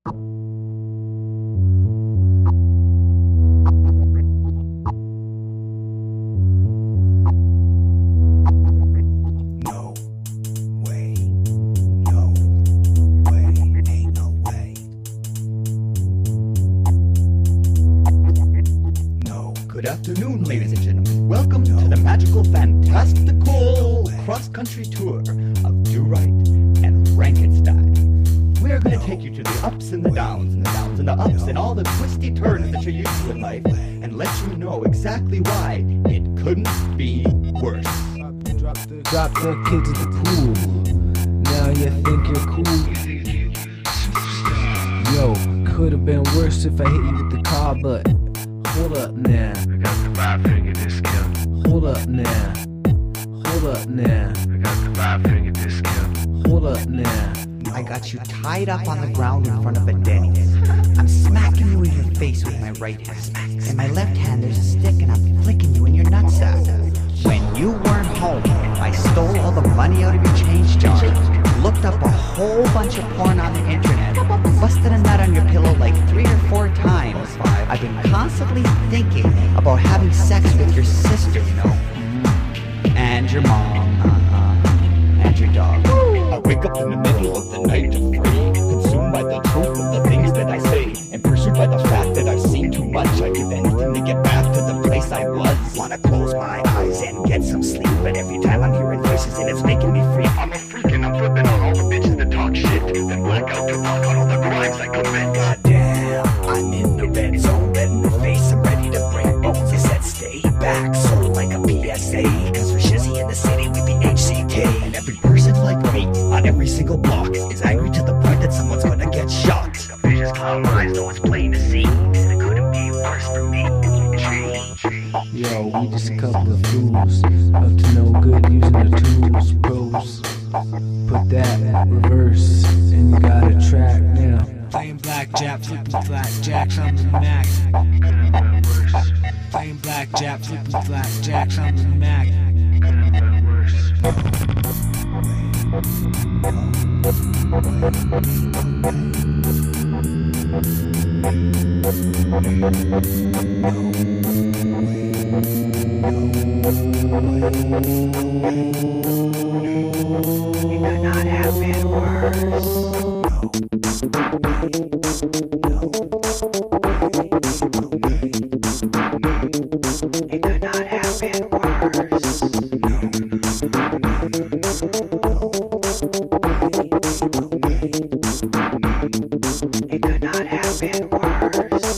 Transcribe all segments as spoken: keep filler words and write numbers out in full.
Good afternoon, ladies and gentlemen. Welcome no. to the magical, fantastical cross-country tour of Do Right and Rankenstein. We're going to take you to the ups and the downs and the downs and the ups and all the twisty turns that you're used to in life and let you know exactly why it couldn't be worse. Drop the kids at the pool. Now you think you're cool. Yo, could have been worse if I hit you with the car, but hold up now. I got the five finger discount. Hold up now. Hold up now. I got the five finger discount. Hold up now. I got you tied up on the ground in front of a Denny's. I'm smacking you in your face with my right hand. In my left hand there's a stick and I'm flicking you in your nutsack. When you weren't home, I stole all the money out of your change jar. Looked up a whole bunch of porn on the internet. Busted a nut on your pillow like three or four times. I've been constantly thinking about having sex with your sister, you know. And your mom. Uh-huh. And your dog. I wake up in the middle of the night afraid, consumed by the truth of the things that I say, and pursued by the fact that I've seen too much. I give anything to get back to the place I was. Wanna close my eyes and get some sleep, but every time I'm hearing voices and it's making me freak. I'm a freak and I'm flipping on all the bitches that talk shit, then black out to rock on all the crimes I commit. Goddamn, I'm in the red zone, red in the face, I'm ready to break bones. I said stay back, sort of like a P S A, cause for Shizzy in the city we be H C K. And every person like me on every single block is angry to the point that someone's gonna get shot. The vicious clown eyes, though it's plain to see that it couldn't be worse for me. Yo, we just a couple of fools, up to no good using the tools, pros. Put that in reverse, and you got a track now. Playing blackjack, flipping blackjacks on the Mac. Could've been worse. Playing blackjack, flipping blackjacks on the Mac. Could've been worse. It could not have been worse. It could not have been worse. It could not have been worse.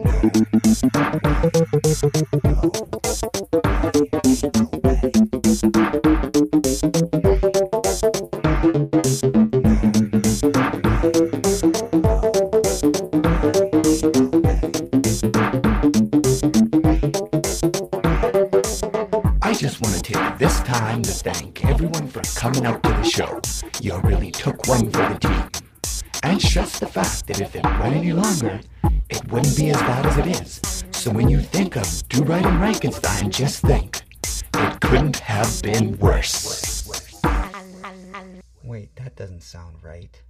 I just want to take this time to thank everyone for coming out to the show. You really took one for the team. And stress the fact that if it went any longer, it wouldn't be as bad as it is. So when you think of Do Right and Rankenstein, just think, it couldn't have been worse. Wait, that doesn't sound right.